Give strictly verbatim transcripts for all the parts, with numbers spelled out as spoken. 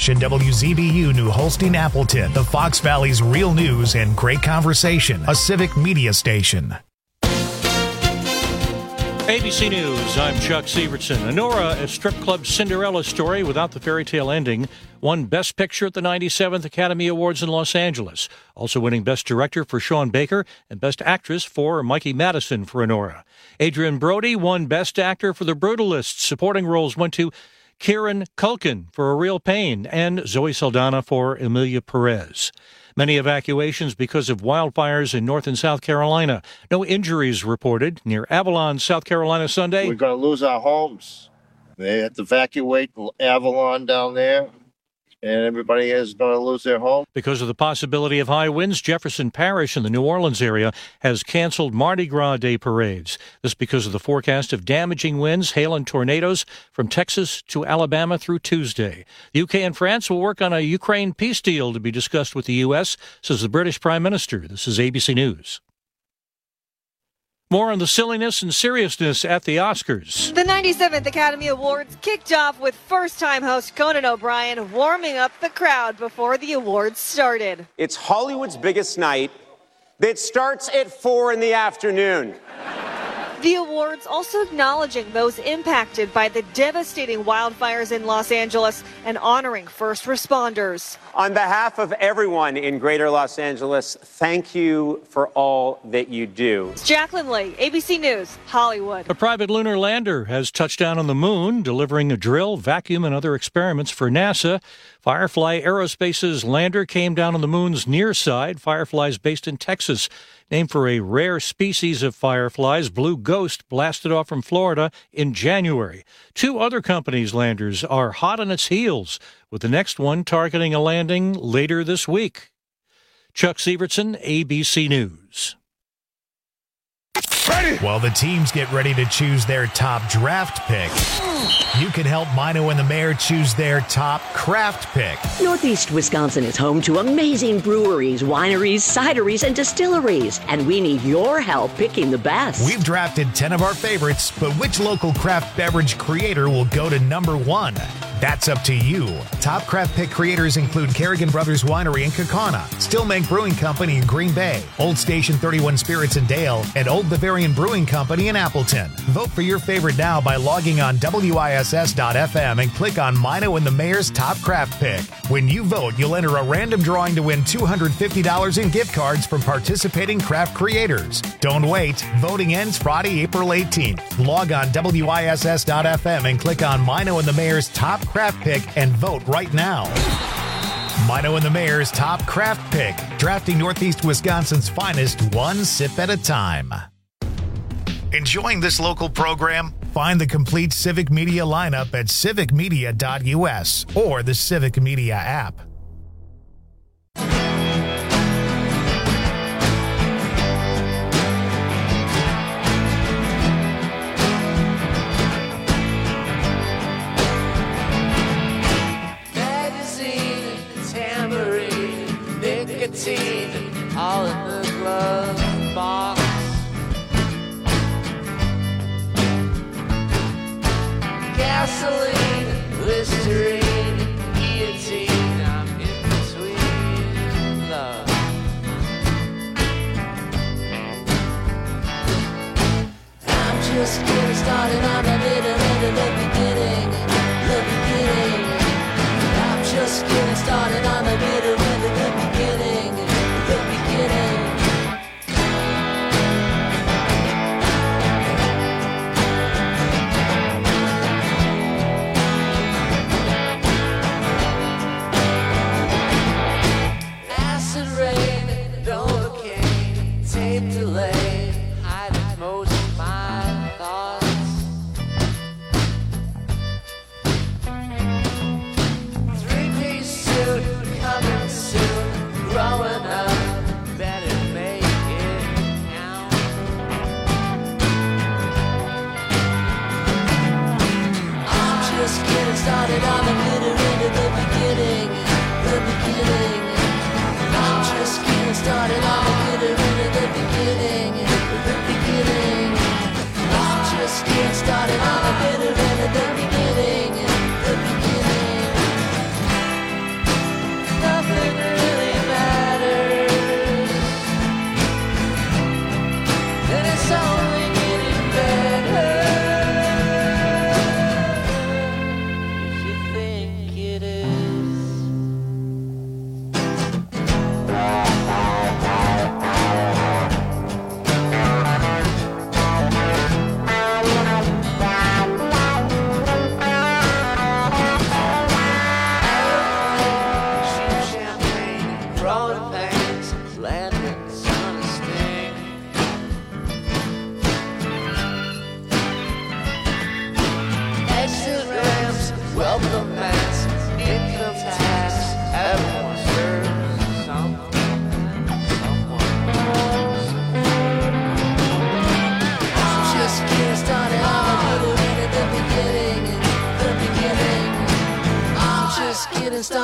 station W Z B U New Holstein Appleton, the Fox Valley's real news and great conversation, a civic media station. A B C News, I'm Chuck Severson. Anora, a strip club Cinderella story without the fairy tale ending, won Best Picture at the ninety-seventh Academy Awards in Los Angeles. Also winning Best Director for Sean Baker and Best Actress for Mikey Madison for Anora. Adrian Brody won Best Actor for The Brutalists. Supporting roles went to Kieran Culkin for A Real Pain and Zoe Saldana for Emilia Perez. Many evacuations because of wildfires in North and South Carolina. No injuries reported near Avalon, South Carolina Sunday. We're going to lose our homes. They have to evacuate Avalon down there, and everybody is going to lose their home. Because of the possibility of high winds, Jefferson Parish in the New Orleans area has canceled Mardi Gras Day parades. This because of the forecast of damaging winds, hail, and tornadoes from Texas to Alabama through Tuesday. The U K and France will work on a Ukraine peace deal to be discussed with the U S, says the British Prime Minister. This is A B C News. More on the silliness and seriousness at the Oscars. The ninety-seventh Academy Awards kicked off with first-time host Conan O'Brien warming up the crowd before the awards started. It's Hollywood's biggest night that starts at four in the afternoon. The awards also acknowledging those impacted by the devastating wildfires in Los Angeles and honoring first responders. On behalf of everyone in Greater Los Angeles, thank you for all that you do. Jacqueline Lee, A B C News, Hollywood. A private lunar lander has touched down on the moon, delivering a drill, vacuum, and other experiments for NASA. Firefly Aerospace's lander came down on the moon's near side. Firefly is based in Texas, named for a rare species of fireflies. Blue Ghost blasted off from Florida in January. Two other companies' landers are hot on its heels, with the next one targeting a landing later this week. Chuck Severson, A B C News. Ready? While the teams get ready to choose their top draft pick, you can help Mino and the Mayor choose their top craft pick. Northeast Wisconsin is home to amazing breweries, wineries, cideries, and distilleries, and we need your help picking the best. We've drafted ten of our favorites, but which local craft beverage creator will go to number one? That's up to you. Top craft pick creators include Kerrigan Brothers Winery in Kaukauna, Stillmank Brewing Company in Green Bay, Old Station thirty-one Spirits in Dale, and Old Bavarian Brewing Company in Appleton. Vote for your favorite now by logging on W I S S dot F M and click on Mino and the Mayor's Top Craft Pick. When you vote, you'll enter a random drawing to win two hundred fifty dollars in gift cards from participating craft creators. Don't wait. Voting ends Friday, April eighteenth. Log on W I S S dot F M and click on Mino and the Mayor's Top Craft Pick and vote right now. Mino and the Mayor's Top Craft Pick, drafting Northeast Wisconsin's finest one sip at a time. Enjoying this local program? Find the complete Civic Media lineup at civic media dot U S or the Civic Media app. Magazine, tambourine, nicotine, all in the glove box. Gasoline, Listerine, guillotine, I'm in between love. I'm just getting started on the middle and the beginning, the beginning. I'm just getting started on the middle and the beginning, the beginning. Delay, hiding most of my thoughts. Three-piece suit coming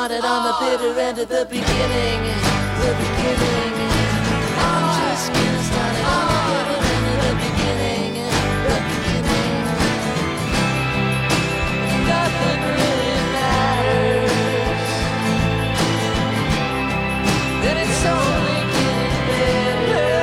started on the bitter end of the beginning, the beginning. I'm just getting started on the bitter end of the beginning, the beginning. Nothing really matters, and it's only getting better.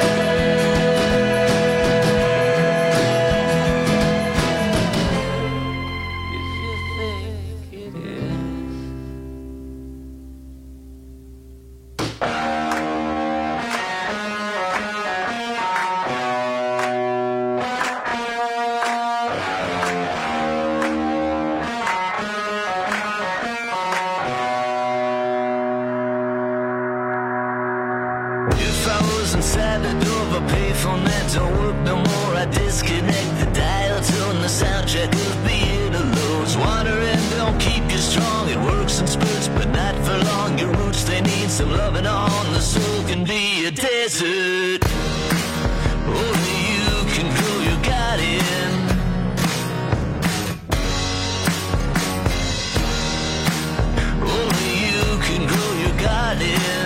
If I was inside the door of a payphone that don't work no more, I disconnect the dial, turn the soundtrack of the interludes. Wandering don't keep you strong, it works in spurts, but not for long. Your roots, they need some loving on. The soul can be a desert. Only you can grow your garden. Only you can grow your garden.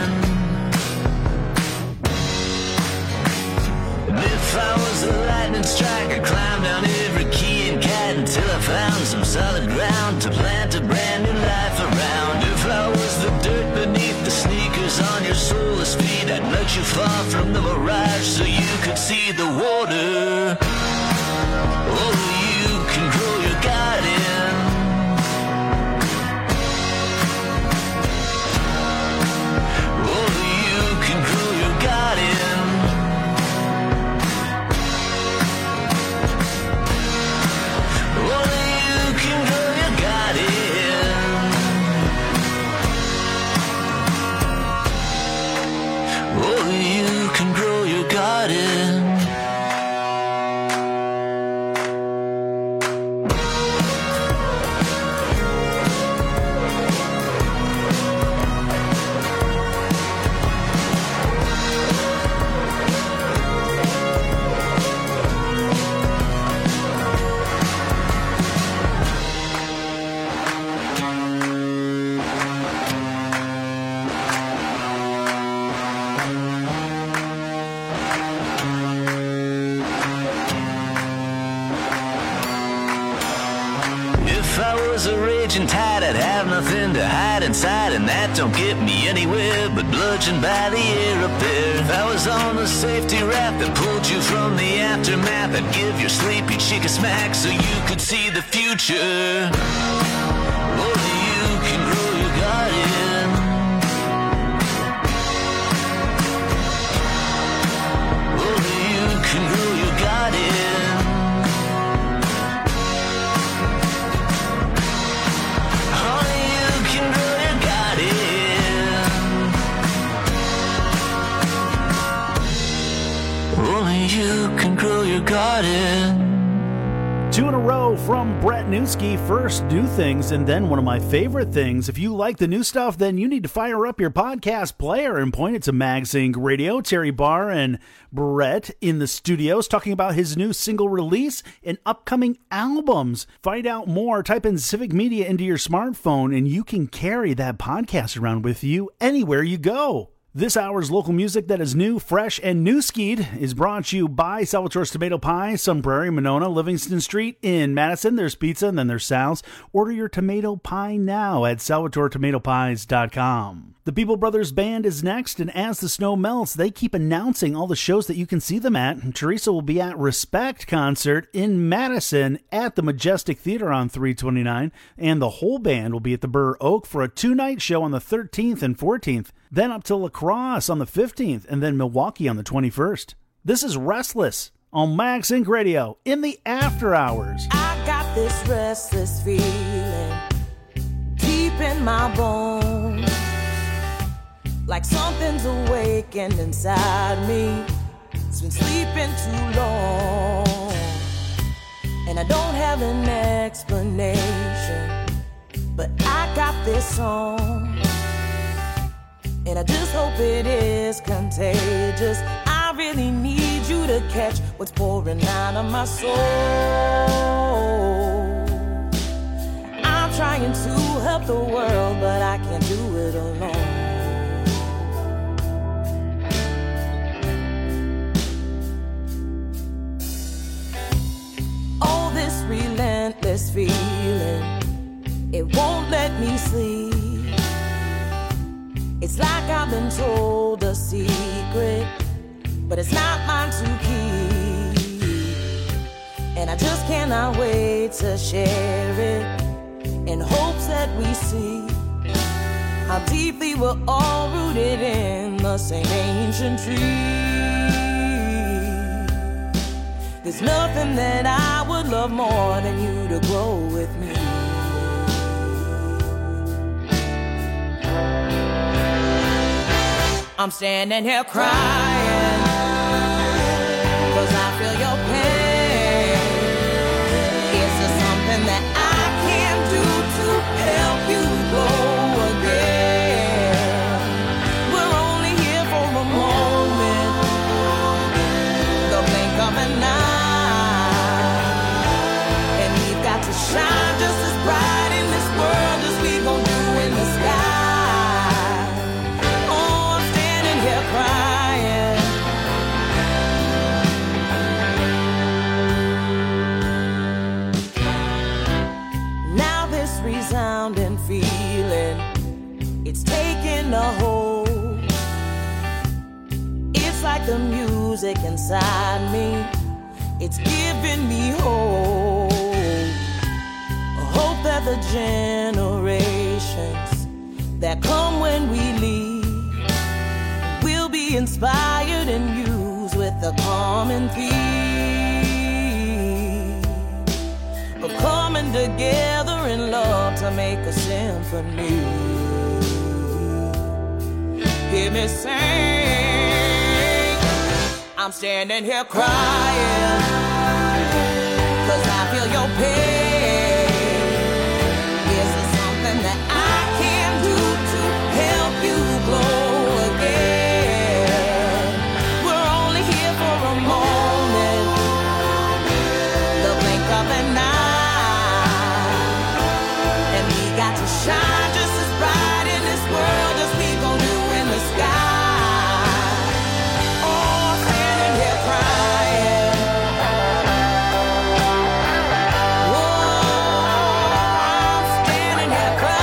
If I was a lightning strike, I'd climb down every key and cat until I found some solid ground to plant a brand new life around. If I was the dirt beneath the sneakers on your soulless feet, I'd nudge you far from the mirage so you could see the water. Only you can grow your garden. Only you can grow your garden. Only you can grow your garden. Only you can grow your garden. If I was a raging tide, I'd have nothing to hide inside, and that don't get me anywhere but bludgeoned by the air up there. If I was on the safety raft that pulled you from the aftermath, I'd give your sleepy chick a smack so you could see the future. Only you can grow your garden. Only you can grow your garden. Only you can grow your garden. Only you can grow your garden. Two in a row from Brett Newski. First, new things, and then one of my favorite things. If you like the new stuff, then you need to fire up your podcast player and point it to MagZine Radio. Terry Barr and Brett in the studios talking about his new single release and upcoming albums. Find out more. Type in Civic Media into your smartphone, and you can carry that podcast around with you anywhere you go. This hour's local music that is new, fresh, and new-skied is brought to you by Salvatore's Tomato Pie, Sun Prairie, Monona, Livingston Street in Madison. There's pizza, and then there's Sal's. Order your tomato pie now at salvatore tomato pies dot com. The People Brothers Band is next, and as the snow melts, they keep announcing all the shows that you can see them at. Teresa will be at Respect Concert in Madison at the Majestic Theater on three twenty-nine, and the whole band will be at the Burr Oak for a two-night show on the thirteenth and fourteenth. Then up to La Crosse on the fifteenth, and then Milwaukee on the twenty-first. This is Restless on MagZine Radio in the after hours. I got this restless feeling deep in my bones, like something's awakened inside me. It's been sleeping too long, and I don't have an explanation, but I got this song, and I just hope it is contagious. I really need you to catch what's pouring out of my soul. I'm trying to help the world, but I can't do it alone. Oh, this relentless feeling, it won't let me sleep. It's like I've been told a secret, but it's not mine to keep. And I just cannot wait to share it, in hopes that we see how deeply we're all rooted in the same ancient tree. There's nothing that I would love more than you to grow with me. I'm standing here crying, 'cause I feel your pain. Is there something that I can do to help you grow again? We're only here for a moment, the blink of an eye, and we've got to shine just as bright in this world as we gon' do in the sky. Crying. Now this resounding feeling, it's taking a hold. It's like the music inside me, it's giving me hope. Hope that the generations that come when we leave will be inspired and used with the common theme of coming together in love to make a symphony. Hear me sing. I'm standing here crying, 'cause I feel your pain. Is there something that I can do to help you grow again? For a moment, the blink of an eye, and we got to shine just as bright in this world as we gon' do in the sky. Oh, I'm standing here crying. Oh, I'm standing here crying.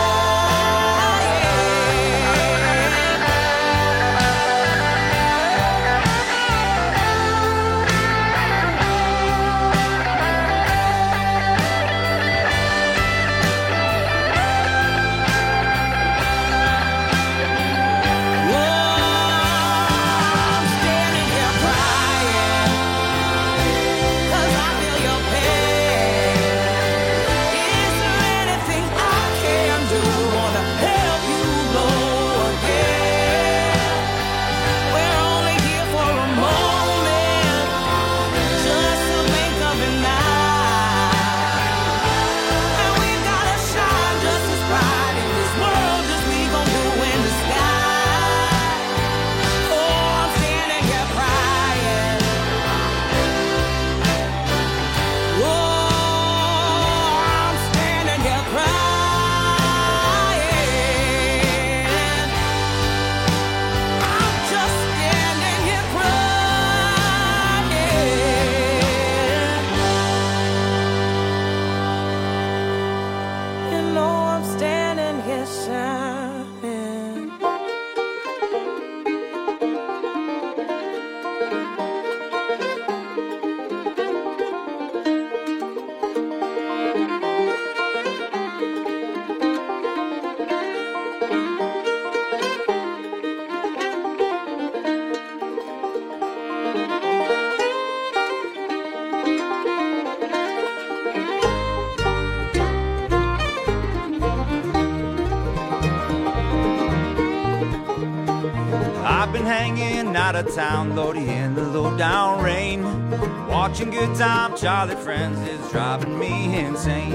been hanging out of town, Lordy, in the low down rain. Watching Good Time Charlie Friends is driving me insane.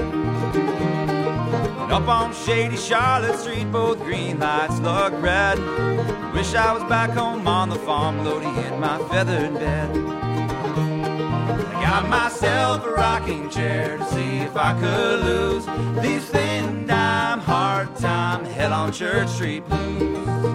And up on shady Charlotte Street, both green lights look red. Wish I was back home on the farm, Lordy, in my feathered bed. I got myself a rocking chair to see if I could lose these thin dime, hard time, hell on Church Street blues.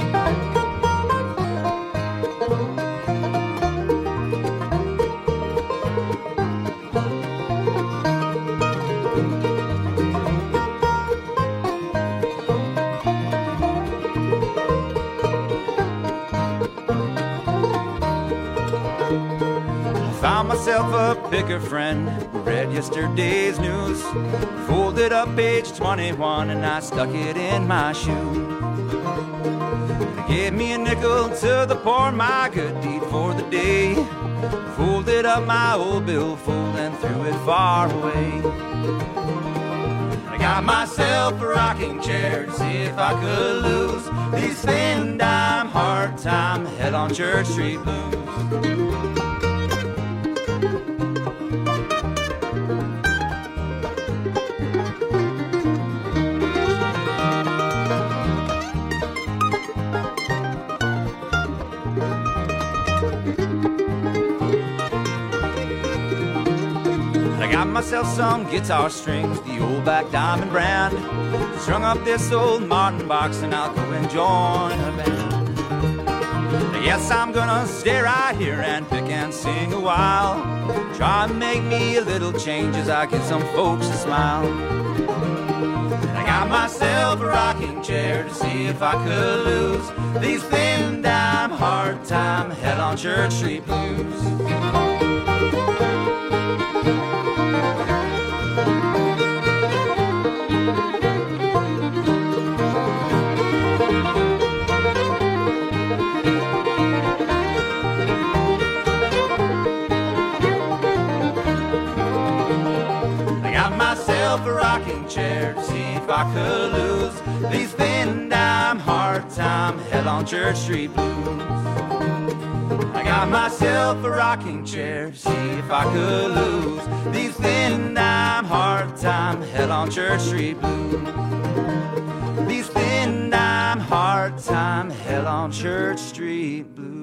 Found myself a picker friend who read yesterday's news, folded up page twenty-one and I stuck it in my shoe. They gave me a nickel to the poor, my good deed for the day. Folded up my old billfold and threw it far away. I got myself a rocking chair to see if I could lose these thin dime, hard time, hell on Church Street blues. Myself some guitar strings, the old Black Diamond brand. Strung up this old Martin box and I'll go and join a band. Yes, I'm gonna stay right here and pick and sing a while. Try and make me a little change as I get some folks to smile. I got myself a rocking chair to see if I could lose these thin dime, hard time, hell on Church Street blues. A rocking chair to see if I could lose these thin dime, hard time, hell on Church Street blues. I got myself a rocking chair to see if I could lose these thin dime, hard time, hell on Church Street blues. These thin dime, hard time, hell on Church Street blues.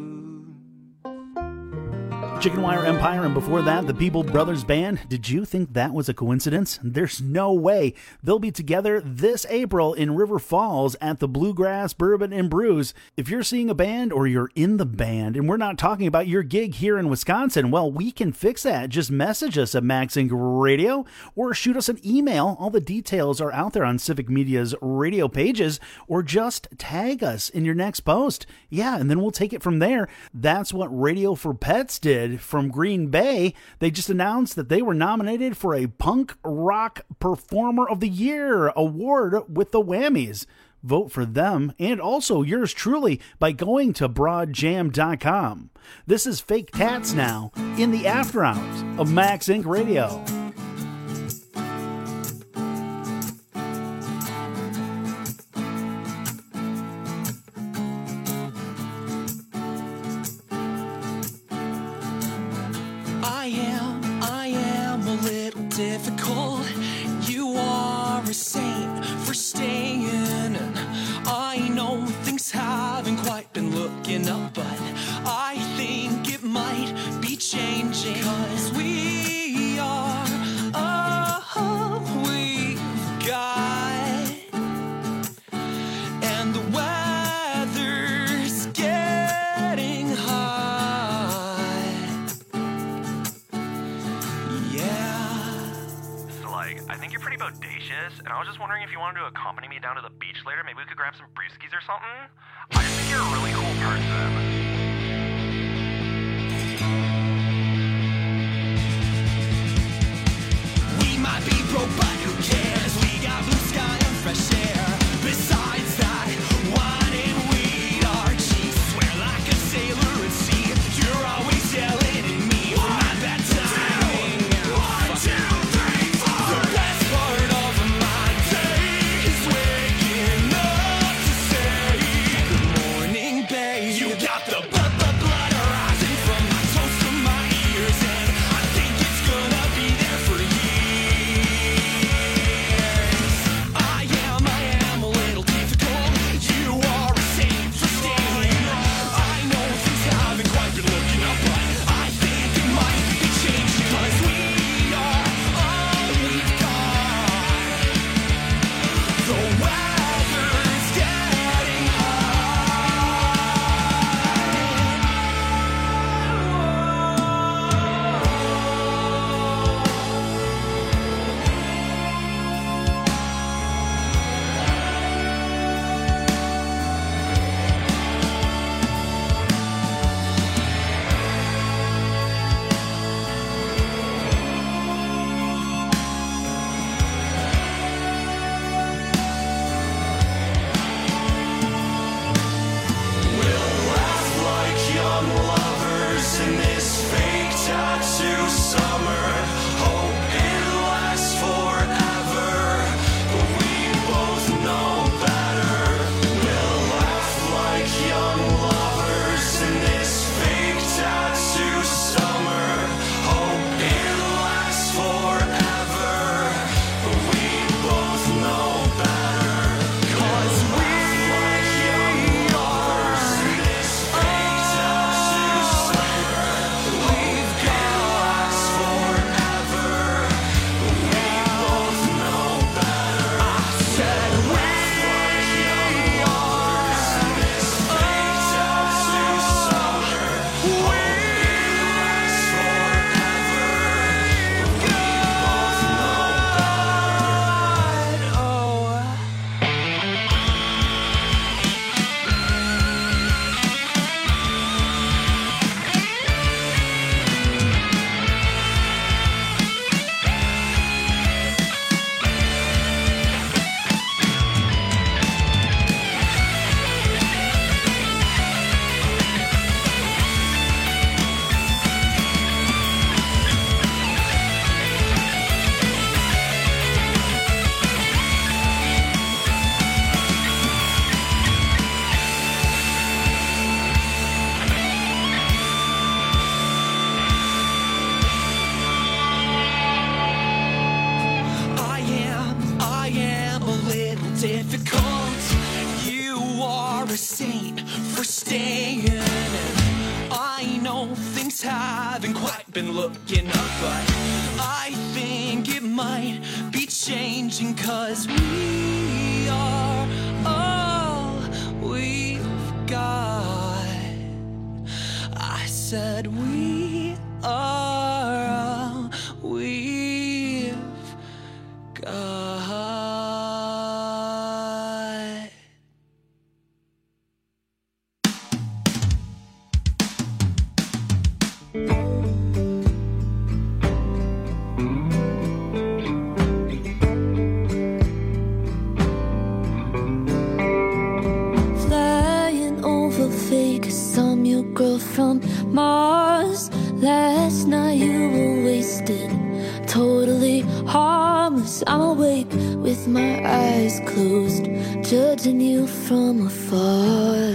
Chicken Wire Empire, and before that, the Peeble Brothers Band. Did you think that was a coincidence? There's no way. They'll be together this April in River Falls at the Bluegrass Bourbon and Brews. If you're seeing a band or you're in the band and we're not talking about your gig here in Wisconsin, well, we can fix that. Just message us at MaxInc Radio or shoot us an email. All the details are out there on Civic Media's radio pages, or just tag us in your next post. Yeah, and then we'll take it from there. That's what Radio for Pets did from Green Bay. They just announced that they were nominated for a Punk Rock Performer of the Year award with the Whammies. Vote for them and also yours truly by going to broad jam dot com. This is Fake Tats now in the after hours of MaxInc Radio. Difficult. You are a saint for staying. I know things haven't quite been looking up, but I think it might be changing. 'Cause we are all we've got, and the weather's getting hot. Yeah. I think you're pretty bodacious, and I was just wondering if you wanted to accompany me down to the beach later. Maybe we could grab some brewskis or something. I just think you're a really cool person. We might be broke, but who cares? We got blue sky and fresh air. Besides that, wine and weed are cheap. Swear like a sailor at sea. You're always yelling at me for my bad timing. One, two, three, four. The best part of my day is waking up to say good morning, babe. You got the blood, blood, blood rising from my toes to my ears, and I think it's gonna be there for years. I am, I am. a saint for staying. And I know things haven't quite been looking up, but I think it might be changing, 'cause we are all we've got. I said we are all we've got. Flying over Vegas, I'm your girl from Mars. Last night you were wasted, totally harmless. I'm awake with my eyes closed, judging you from afar.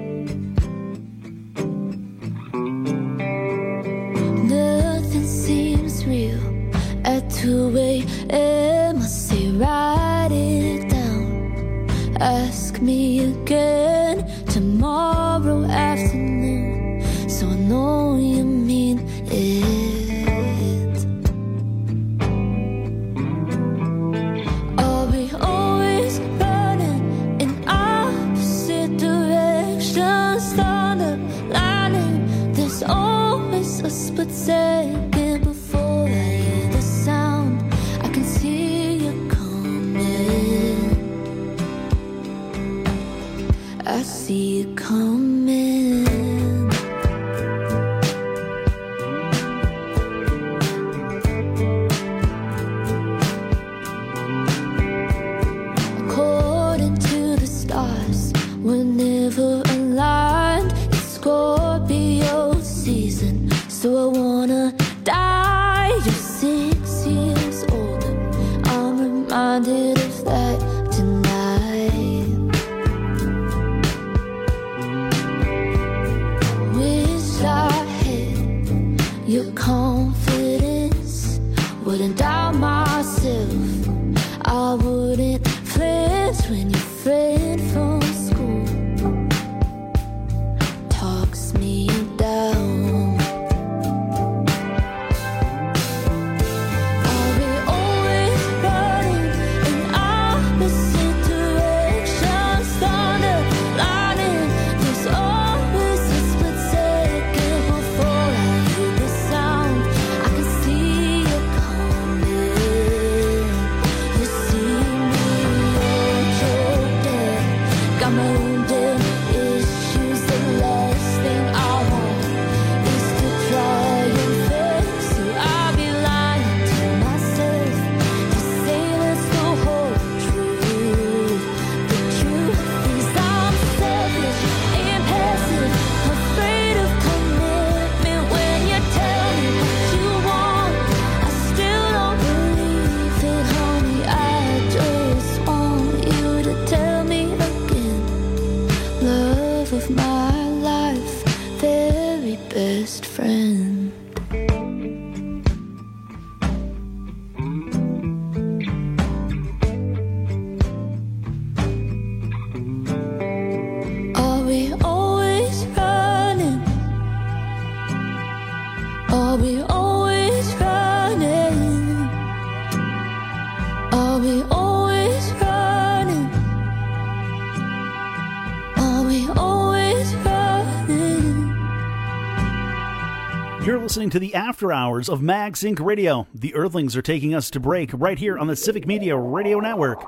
Nothing seems real at two a.m. I say write it down, ask me again tomorrow afternoon, so I know you mean it. Are we always running in opposite directions? Thunder lightning, there's always a split second before I hear the sound. I can see you coming, I see you coming. According to the stars, we're never aligned. It's Scorpio season, so I wanna die. You're six years older, I'm reminded of that tonight. Wish I had your confidence, wouldn't doubt myself, I wouldn't flinch when your friend from school talks me down. Are we always running in opposite directions? Thunder lightning, there's always a split second before I hear the sound. I can see you coming, you see me all choked up, got my own damn issues. The last thing I want is to try and fix you. I'll be lying to myself to say that's the whole truth. The truth is I'm selfish and passive, afraid of commitment. When you tell me what you want, I still don't believe it, honey. I just want you to tell me again. Love of my life, very best friend. Are we always running? Are we always running? Are we always running? Are we always running? You're listening to the After Hours of MagSync Radio. The Earthlings are taking us to break right here on the Civic Media Radio Network.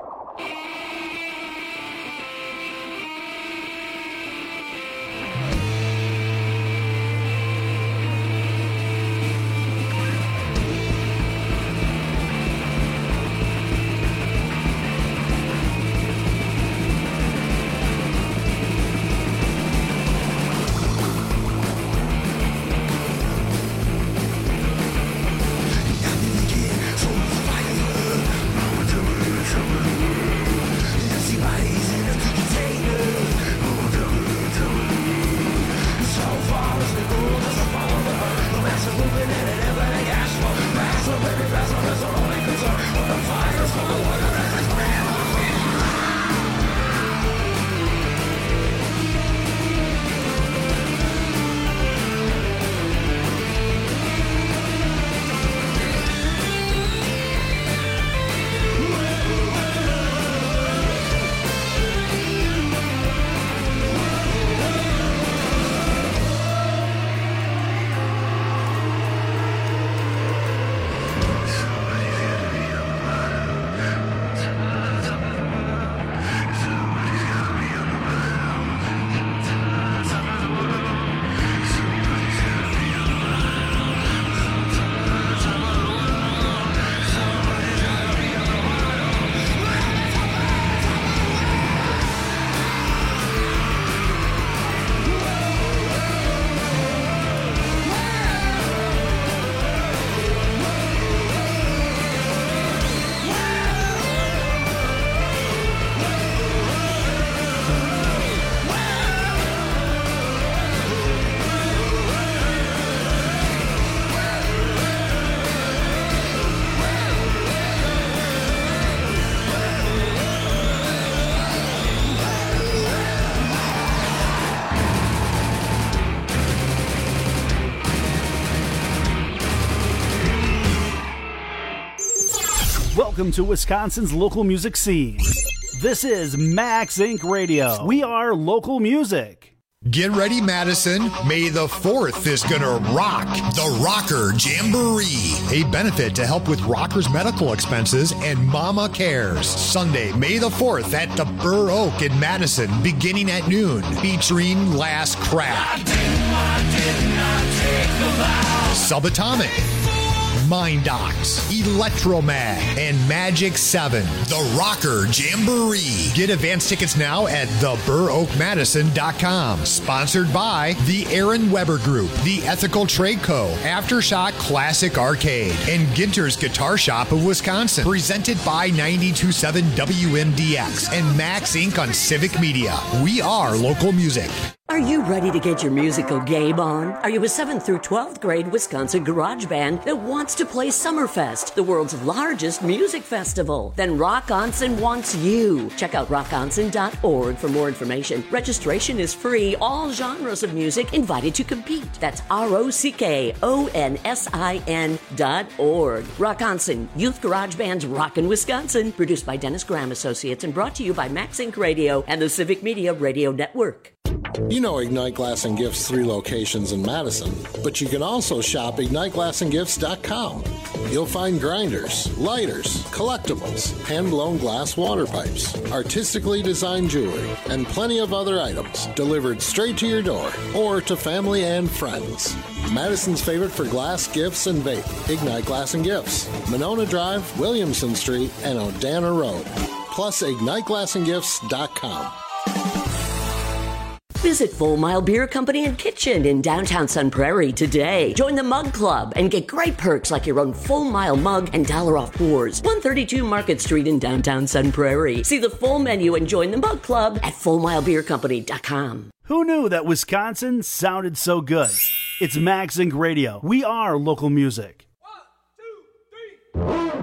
Fire, welcome to Wisconsin's local music scene. This is Max Incorporated. Radio. We are local music. Get ready, Madison. May the fourth is gonna rock the Rocker Jamboree, a benefit to help with rockers' medical expenses and Mama Cares. Sunday, May the fourth at the Burr Oak in Madison, beginning at noon, featuring Last Craft, Subatomic, Mind Docs, Electromag, and Magic seven. The Rocker Jamboree. Get advance tickets now at the burr oak madison dot com. Sponsored by the Aaron Weber Group, the Ethical Trade Co., Aftershock Classic Arcade, and Ginter's Guitar Shop of Wisconsin. Presented by ninety-two point seven W M D X and Max Incorporated on Civic Media. We are local music. Are you ready to get your musical game on? Are you a seventh through twelfth grade Wisconsin garage band that wants to play Summerfest, the world's largest music festival? Then Rock Onsen wants you. Check out rock onsen dot org for more information. Registration is free. All genres of music invited to compete. That's R O C K O N S I N dot org. Rock Onsen, Youth Garage Band's Rockin' Wisconsin. Produced by Dennis Graham Associates and brought to you by Max Incorporated Radio and the Civic Media Radio Network. You know Ignite Glass and Gifts' three locations in Madison, but you can also shop ignite glass and gifts dot com. You'll find grinders, lighters, collectibles, hand-blown glass water pipes, artistically designed jewelry, and plenty of other items delivered straight to your door or to family and friends. Madison's favorite for glass, gifts, and vape, Ignite Glass and Gifts, Monona Drive, Williamson Street, and Odana Road. Plus ignite glass and gifts dot com. Visit Full Mile Beer Company and Kitchen in downtown Sun Prairie today. Join the Mug Club and get great perks like your own Full Mile mug and dollar off pours. one thirty-two Market Street in downtown Sun Prairie. See the full menu and join the Mug Club at full mile beer company dot com. Who knew that Wisconsin sounded so good? It's Max Incorporated Radio. We are local music. One, two, three.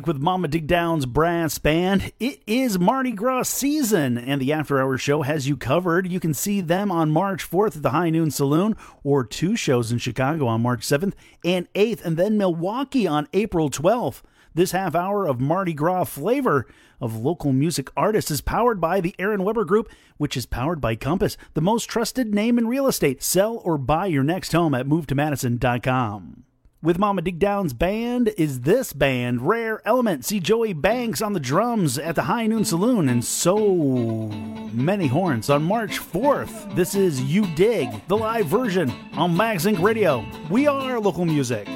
Music with Mama Digdown's brass band. It is Mardi Gras season, and the After Hours show has you covered. You can see them on March fourth at the High Noon Saloon, or two shows in Chicago on March seventh and eighth, and then Milwaukee on April twelfth. This half hour of Mardi Gras flavor of local music artists is powered by the Aaron Weber Group, which is powered by Compass, the most trusted name in real estate. Sell or buy your next home at move to madison dot com. With Mama Digdown's band is this band, Rare Element. See Joey Banks on the drums at the High Noon Saloon, and so many horns on March fourth. This is You Dig, the live version on MagZinc Radio. We are local music.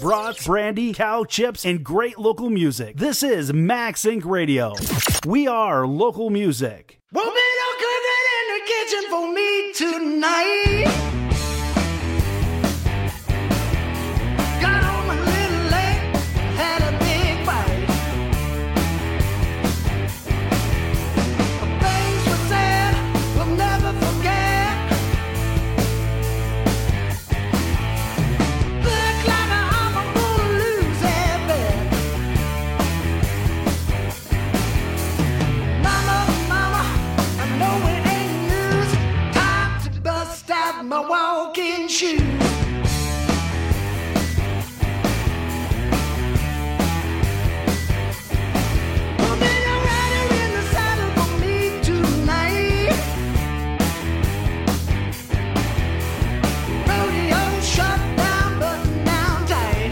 brats, brandy, cow chips, and great local music. This is Max Inc Radio. We are local music. Won't be no cooking in the kitchen for me tonight. Got home a little late, had a big fight. Things were said, we'll never forget. Look like I'm gonna lose that bet. Mama, mama, I know it ain't news. Time to bust out my walking shoes. Put me a rider in the saddle for me tonight. Rodeo shut down, button down tight.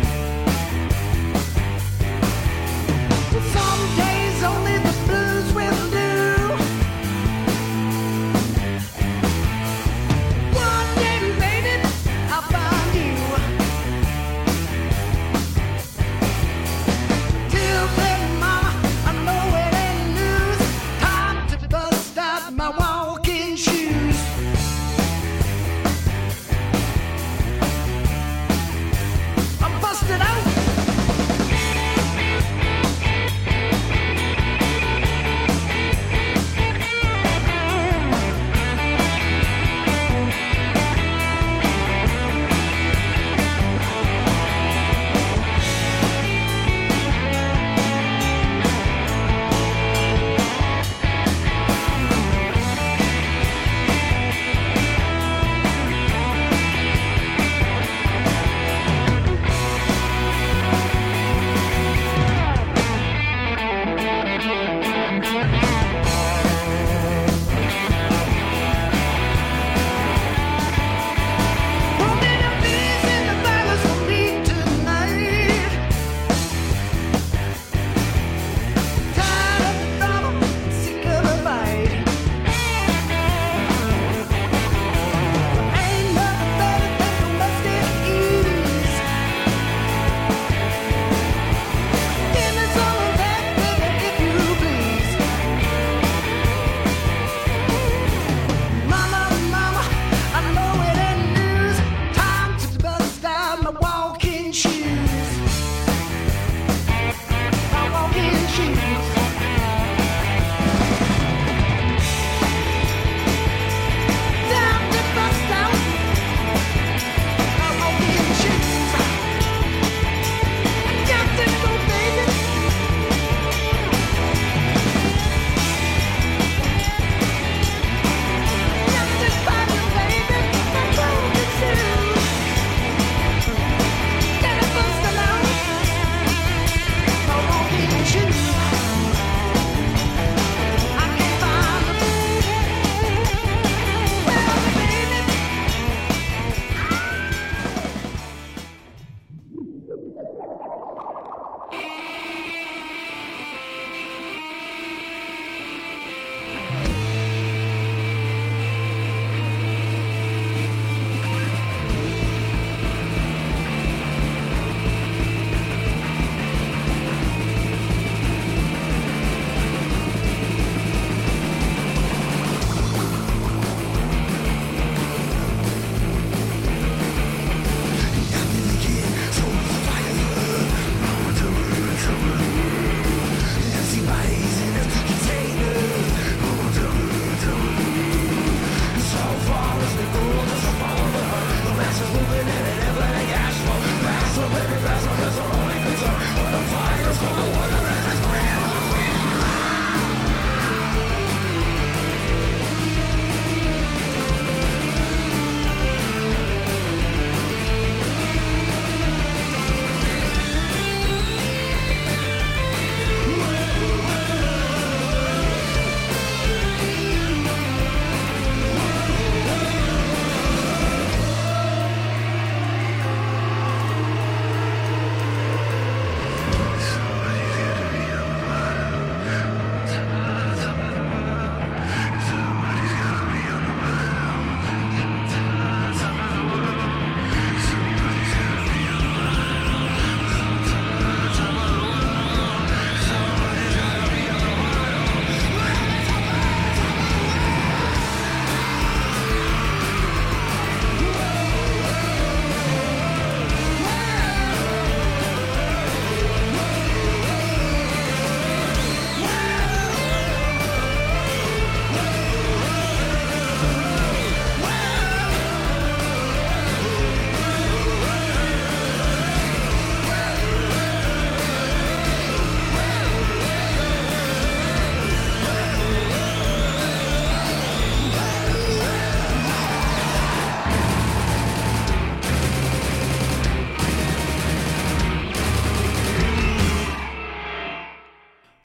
Well, some days only the blues will do. One day, baby, I'll find you. Till then, mama, I know it ain't news. Time to bust out my walking shoes. I'm busted out. Won't be no bees in the violence for me tonight. Tired of the drama, sick of the fight. Ain't nothing better than some musty ease. Give me some of that, baby, if you please. Mama, mama, I know it ain't news. Time to bust out my walking shoes. My walking shoes. Time to bust out my walking shoes. Got to go, baby. Got to find you, baby. My walking shoes. Gotta bust them out. My walking shoes. I can't find them. Well, baby.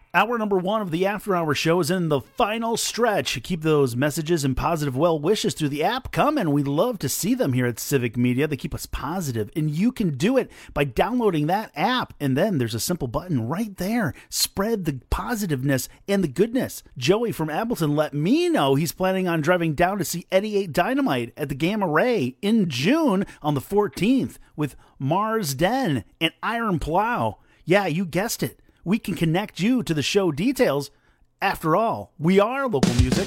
Hour number one of the After Hour Show is in the final stretch. Keep those messages and positive well wishes through the app coming. We love to see them here at Civic Media. They keep us positive, and you can do it by downloading that app. And then there's a simple button right there. Spread the positiveness and the goodness. Joey from Appleton let me know he's planning on driving down to see Eddie eight Dynamite at the Gamma Ray in June on the fourteenth with Mars Den and Iron Plow. Yeah, you guessed it. We can connect you to the show details. After all, we are local music.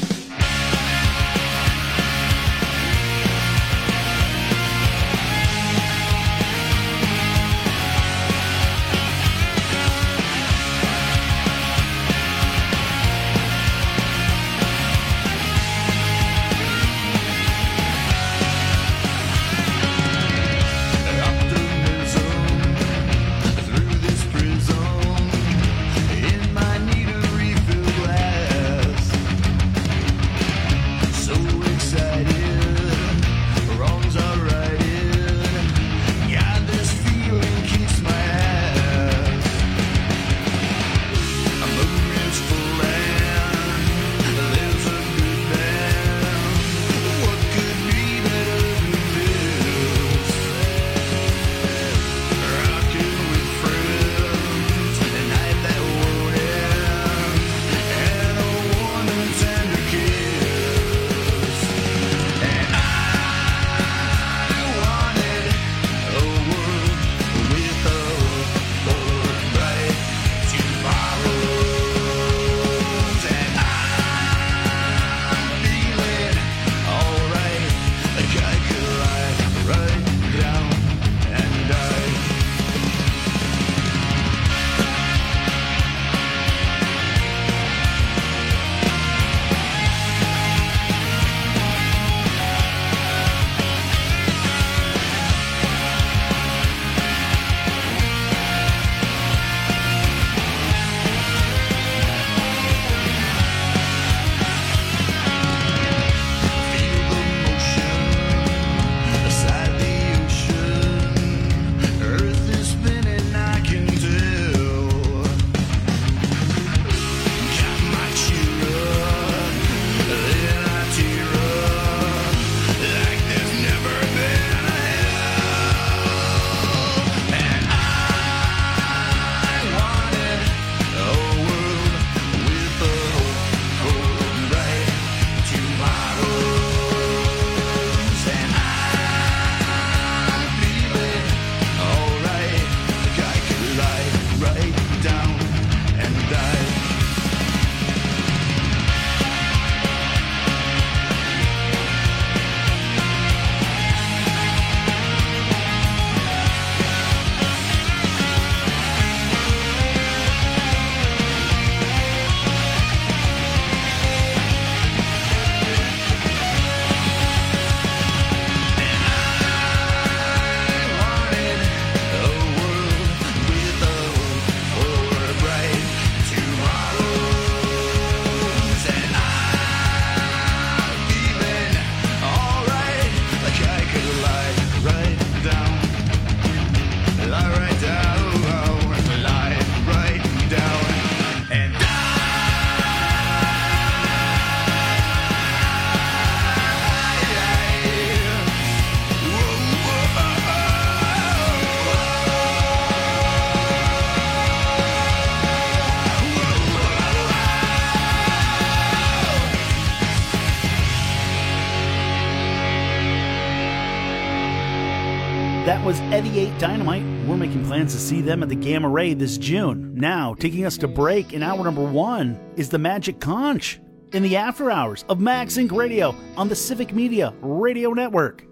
That was Eddie eight Dynamite. We're making plans to see them at the Gamma Ray this June. Now, taking us to break in hour number one is the Magic Conch in the after hours of MagSync Radio on the Civic Media Radio Network.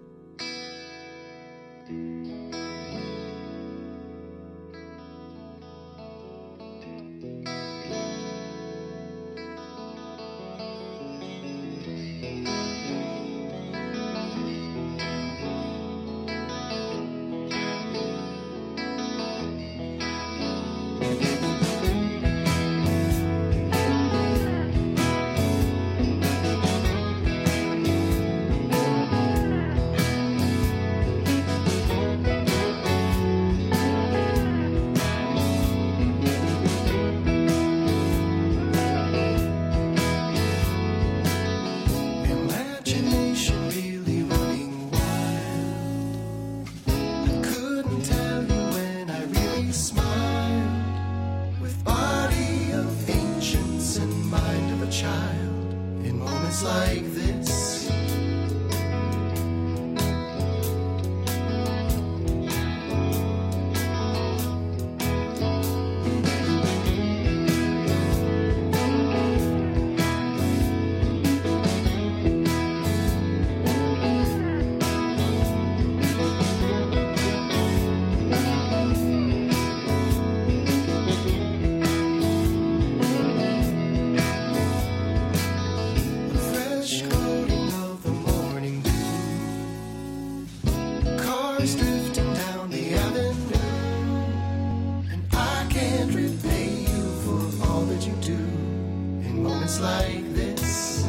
cars drifting down the avenue, and I can't repay you for all that you do in moments like this.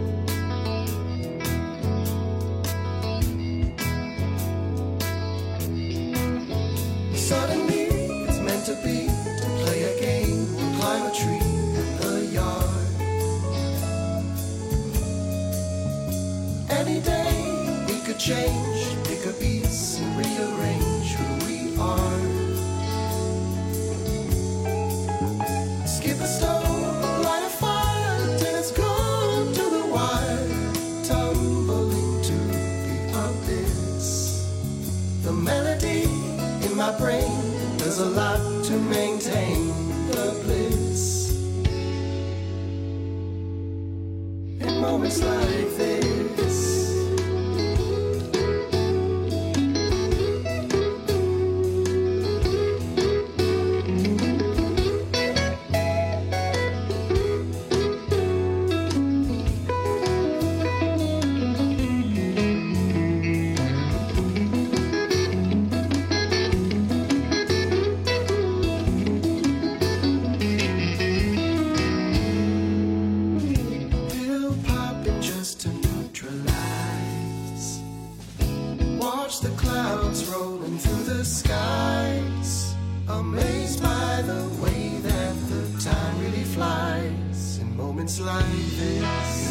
Suddenly it's meant to be, to play a game, climb a tree in the yard. Any day we could change, pick a piece and rearrange who we are. Skip a stone, light a fire till it's gone to the wire, tumbling to the abyss. The melody in my brain, there's a lot to maintain the bliss. In moments like this. Pill popping just to neutralize. Watch the clouds rolling through the skies. Amazed by the way that the time really flies in moments like this.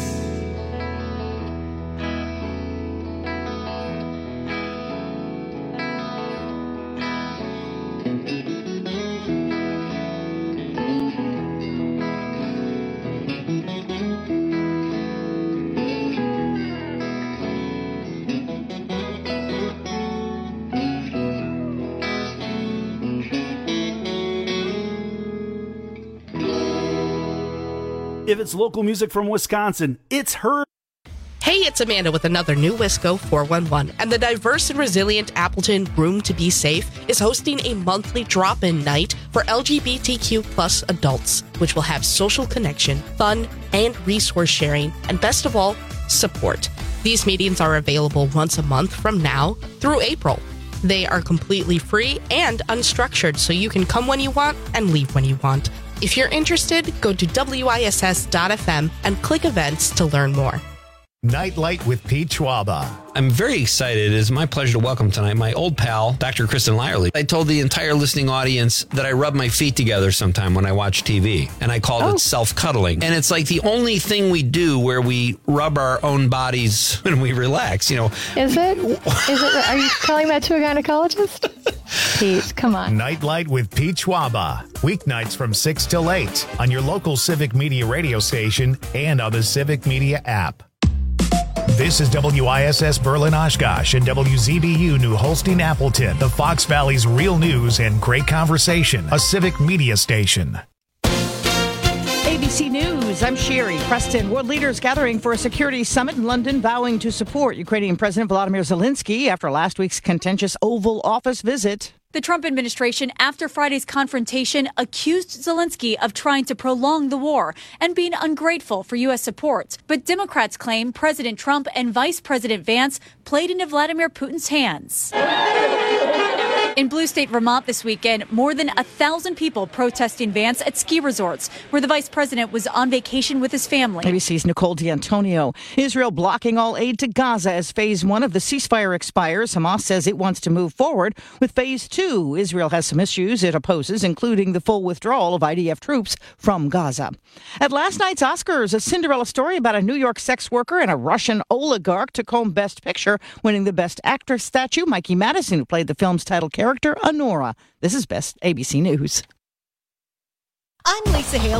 If it's local music from Wisconsin, it's her. Hey, it's Amanda with another new Wisco four one one, and the diverse and resilient Appleton Room to Be Safe is hosting a monthly drop-in night for L G B T Q plus adults, which will have social connection, fun, and resource sharing, and best of all, support. These meetings are available once a month from now through April. They are completely free and unstructured, so you can come when you want and leave when you want. If you're interested, go to W I S S dot F M and click events to learn more. Nightlight with Pete Schwaba. I'm very excited. It is my pleasure to welcome tonight my old pal, Doctor Kristen Lyerly. I told the entire listening audience that I rub my feet together sometime when I watch T V, and I called Oh. it self-cuddling. And it's like the only thing we do where we rub our own bodies when we relax, you know. Is it? Is it? Are you telling that to a gynecologist? Pete, come on. Nightlight with Pete Schwaba. Weeknights from six till eight on your local Civic Media radio station and on the Civic Media app. This is W I S S Berlin Oshkosh and W Z B U New Holstein Appleton, the Fox Valley's real news and great conversation, a Civic Media station. A B C News, I'm Sherry Preston. World leaders gathering for a security summit in London vowing to support Ukrainian President Volodymyr Zelensky after last week's contentious Oval Office visit. The Trump administration, after Friday's confrontation, accused Zelensky of trying to prolong the war and being ungrateful for U S support. But Democrats claim President Trump and Vice President Vance played into Vladimir Putin's hands. In Blue State, Vermont this weekend, more than a thousand people protesting Vance at ski resorts where the vice president was on vacation with his family. A B C's Nicole D'Antonio. Israel blocking all aid to Gaza as phase one of the ceasefire expires. Hamas says it wants to move forward with phase two. Israel has some issues it opposes, including the full withdrawal of I D F troops from Gaza. At last night's Oscars, a Cinderella story about a New York sex worker and a Russian oligarch took home Best Picture, winning the Best Actress statue. Mikey Madison, who played the film's title character, Honora. This is Best A B C News. I'm Lisa Hale.